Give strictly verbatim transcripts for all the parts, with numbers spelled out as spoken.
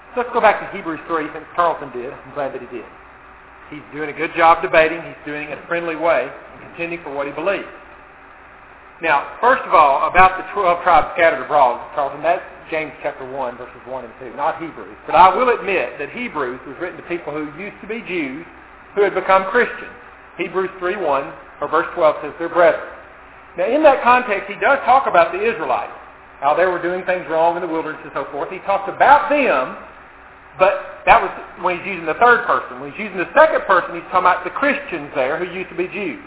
So let's go back to Hebrews three, since Carlton did. I'm glad that he did. He's doing a good job debating. He's doing it in a friendly way and contending for what he believes. Now, first of all, about the twelve tribes scattered abroad, Carlton, that's James chapter one, verses one and two, not Hebrews. But I will admit that Hebrews was written to people who used to be Jews who had become Christians. Hebrews three one, or verse twelve, says they're brethren. Now, in that context, he does talk about the Israelites, how they were doing things wrong in the wilderness and so forth. He talks about them, but that was when he's using the third person. When he's using the second person, he's talking about the Christians there who used to be Jews.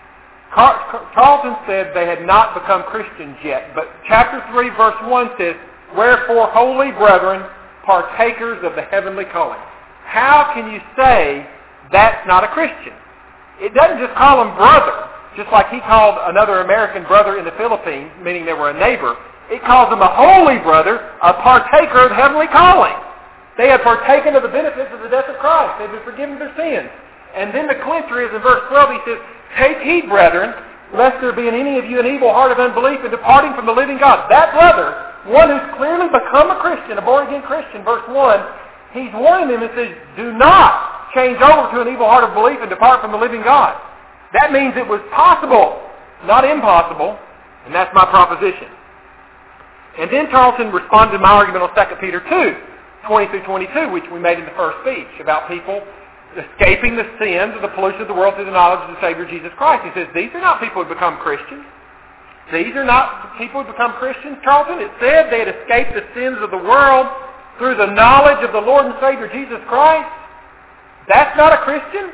Carlton said they had not become Christians yet, but chapter three, verse one says, "Wherefore, holy brethren, partakers of the heavenly calling." How can you say that's not a Christian? It doesn't just call them brother, just like he called another American brother in the Philippines, meaning they were a neighbor. It calls them a holy brother, a partaker of the heavenly calling. They had partaken of the benefits of the death of Christ. They've been forgiven their sins. And then the clincher is in verse twelve, he says, "Take heed, brethren, lest there be in any of you an evil heart of unbelief in departing from the living God." That brother, one who's clearly become a Christian, a born-again Christian, verse one, he's warning them and says, do not change over to an evil heart of belief and depart from the living God. That means it was possible, not impossible, and that's my proposition. And then Tarleton responded to my argument on Second Peter two, twenty through twenty-two, which we made in the first speech, about people escaping the sins of the pollution of the world through the knowledge of the Savior Jesus Christ. He says, these are not people who become Christians. These are not people who become Christians. Tarleton, it said they had escaped the sins of the world through the knowledge of the Lord and Savior Jesus Christ. That's not a Christian?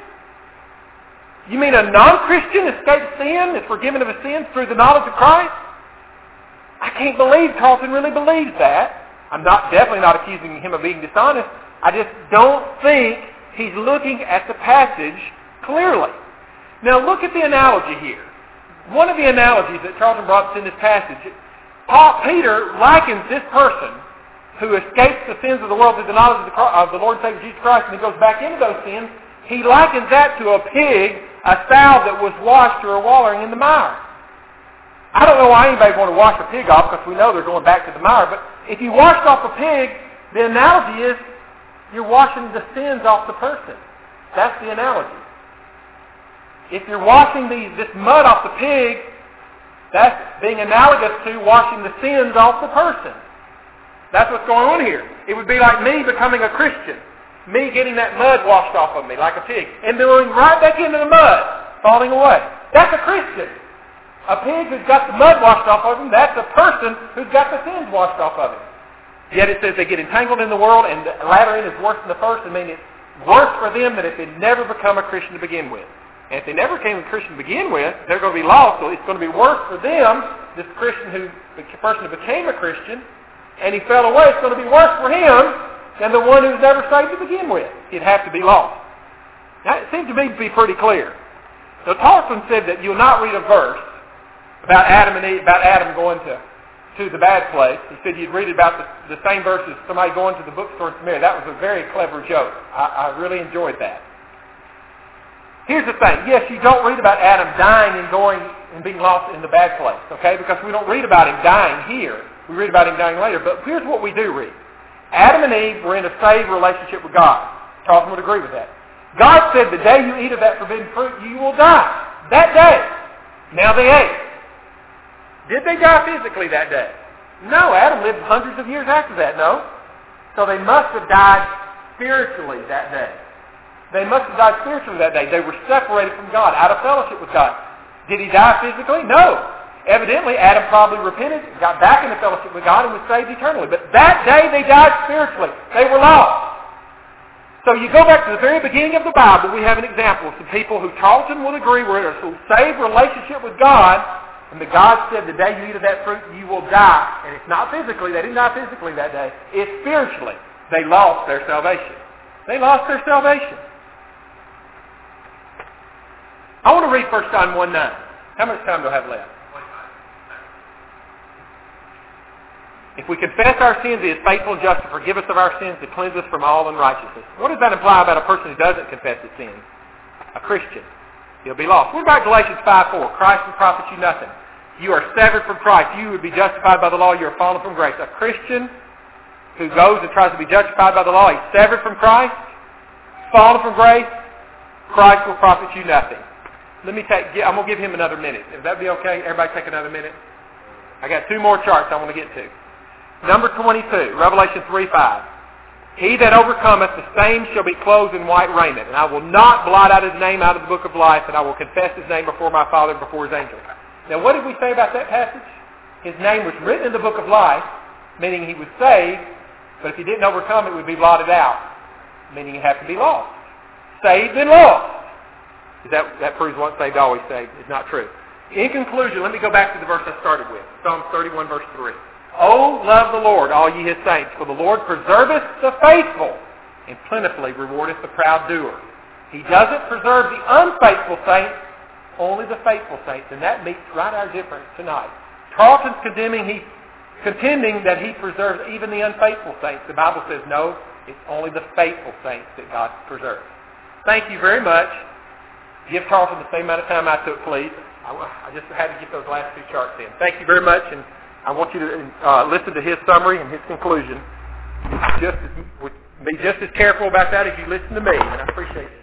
You mean a non-Christian escapes sin, is forgiven of his sins through the knowledge of Christ? I can't believe Tarleton really believes that. I'm not definitely not accusing him of being dishonest. I just don't think he's looking at the passage clearly. Now look at the analogy here. One of the analogies that Tarleton brought in this passage, Paul, Peter likens this person who escapes the sins of the world through the knowledge of the, of the Lord and Savior Jesus Christ, and he goes back into those sins. He likens that to a pig, a sow that was washed or wallowing in the mire. I don't know why anybody would want to wash a pig off, because we know they're going back to the mire, but if you washed off a pig, the analogy is you're washing the sins off the person. That's the analogy. If you're washing these, this mud off the pig, that's being analogous to washing the sins off the person. That's what's going on here. It would be like me becoming a Christian. Me getting that mud washed off of me like a pig. And going right back into the mud, falling away. That's a Christian. A pig who's got the mud washed off of him, that's a person who's got the sins washed off of him. Yet it says they get entangled in the world, and the latter end is worse than the first. I mean, it's worse for them than if they never become a Christian to begin with. And if they never became a Christian to begin with, they're going to be lost. So it's going to be worse for them, this Christian who, the person who became a Christian, and he fell away. It's going to be worse for him than the one who's never saved to begin with. He'd have to be lost. Now, it seems to me to be pretty clear. So Tarleton said that you'll not read a verse about Adam and Eve, about Adam going to, to the bad place. He said you'd read about the, the same verse as somebody going to the bookstore in Samaria. That was a very clever joke. I, I really enjoyed that. Here's the thing. Yes, you don't read about Adam dying and going and being lost in the bad place, okay? Because we don't read about him dying here. We read about him dying later. But here's what we do read. Adam and Eve were in a saved relationship with God. Tarleton would agree with that. God said, the day you eat of that forbidden fruit, you will die. That day. Now they ate. Did they die physically that day? No. Adam lived hundreds of years after that, no. So they must have died spiritually that day. They must have died spiritually that day. They were separated from God, out of fellowship with God. Did he die physically? No. Evidently, Adam probably repented, got back into fellowship with God, and was saved eternally. But that day, they died spiritually. They were lost. So you go back to the very beginning of the Bible, we have an example of some people who Tarleton will agree were in a saved relationship with God, and the God said, the day you eat of that fruit, you will die. And it's not physically. They didn't die physically that day. It's spiritually. They lost their salvation. They lost their salvation. I want to read First John one nine. How much time do I have left? If we confess our sins, He is faithful and just to forgive us of our sins, to cleanse us from all unrighteousness. What does that imply about a person who doesn't confess his sins? A Christian. He'll be lost. What about Galatians five four? Christ will profit you nothing. You are severed from Christ. You would be justified by the law. You are fallen from grace. A Christian who goes and tries to be justified by the law, he's severed from Christ, fallen from grace. Christ will profit you nothing. Let me take, I'm going to give him another minute. If that be okay, everybody take another minute. I got two more charts I want to get to. Number twenty-two, Revelation three five. He that overcometh, the same shall be clothed in white raiment, and I will not blot out his name out of the book of life, and I will confess his name before my Father and before his angels. Now, what did we say about that passage? His name was written in the book of life, meaning he was saved, but if he didn't overcome, it would be blotted out, meaning he'd have to be lost. Saved and lost. That, that proves once saved, always saved. It's not true. In conclusion, let me go back to the verse I started with. Psalm thirty-one, verse three. Oh, love the Lord, all ye his saints, for the Lord preserveth the faithful, and plentifully rewardeth the proud doer. He doesn't preserve the unfaithful saints, only the faithful saints, and that meets right our difference tonight. Tarleton's condemning, he, contending that he preserves even the unfaithful saints. The Bible says no, it's only the faithful saints that God preserves. Thank you very much. Give Tarleton the same amount of time I took, please. I, I just had to get those last two charts in. Thank you very much, and I want you to uh, listen to his summary and his conclusion. Just as, be just as careful about that as you listen to me, and I appreciate it.